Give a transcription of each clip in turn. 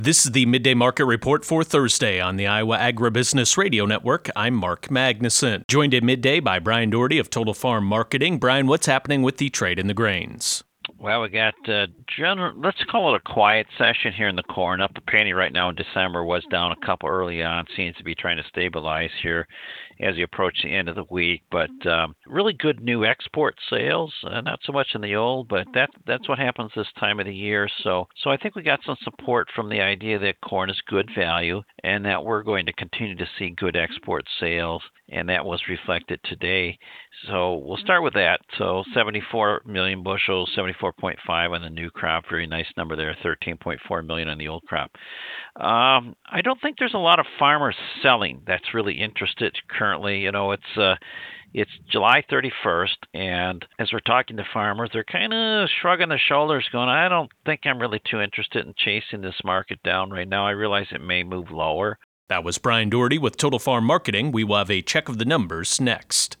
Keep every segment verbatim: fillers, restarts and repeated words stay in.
This is the Midday Market Report for Thursday on the Iowa Agribusiness Radio Network. I'm Mark Magnuson, joined at midday by Brian Doherty of Total Farm Marketing. Brian, what's happening with the trade in the grains? Well, we got, uh, general, let's call it a quiet session here in the corn. Up a penny right now in December, was down a couple early on, seems to be trying to stabilize here as you approach the end of the week. But um, really good new export sales, uh, not so much in the old, but that that's what happens this time of the year. So, so I think we got some support from the idea that corn is good value and that we're going to continue to see good export sales, and that was reflected today. So we'll start with that. So seventy-four million bushels, seventy-four point five on the new crop. Very nice number there, thirteen point four million on the old crop. Um, I don't think there's a lot of farmers selling that's really interested currently. You know, it's uh, it's July thirty-first, and as we're talking to farmers, they're kind of shrugging their shoulders going, I don't think I'm really too interested in chasing this market down right now. I realize it may move lower. That was Brian Doherty with Total Farm Marketing. We will have a check of the numbers next.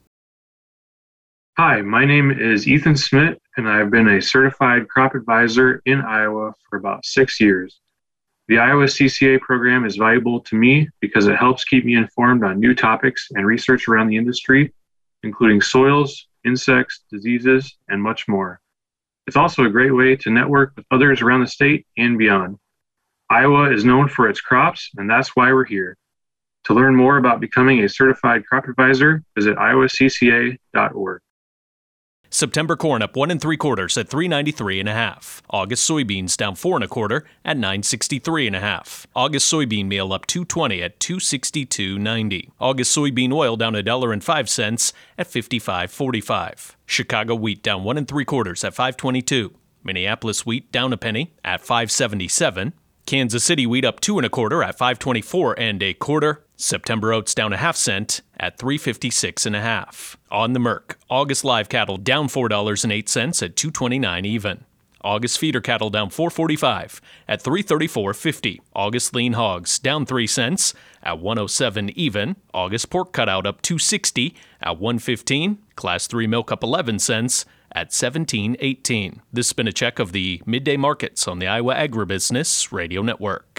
Hi, my name is Ethan Smith, and I've been a certified crop advisor in Iowa for about six years. The Iowa C C A program is valuable to me because it helps keep me informed on new topics and research around the industry, including soils, insects, diseases, and much more. It's also a great way to network with others around the state and beyond. Iowa is known for its crops, and that's why we're here. To learn more about becoming a certified crop advisor, visit iowa c c a dot org. September corn up one and three quarters at three ninety-three and a half. August soybeans down four and a quarter at nine sixty-three and a half. August soybean meal up two twenty at two sixty-two ninety. August soybean oil down a dollar and five cents at fifty-five forty-five. Chicago wheat down one and three quarters at five twenty-two. Minneapolis wheat down a penny at five seventy-seven. Kansas City wheat up two and a quarter at five twenty-four and a quarter. September oats down a half cent at three fifty-six and a half. On the Merc, August live cattle down four dollars and eight cents at two twenty-nine even. August feeder cattle down four forty-five at three thirty-four fifty. August lean hogs down three cents at one oh seven even. August pork cutout up two sixty at one fifteen. Class three milk up eleven cents at seventeen eighteen. This has been a check of the midday markets on the Iowa Agribusiness Radio Network.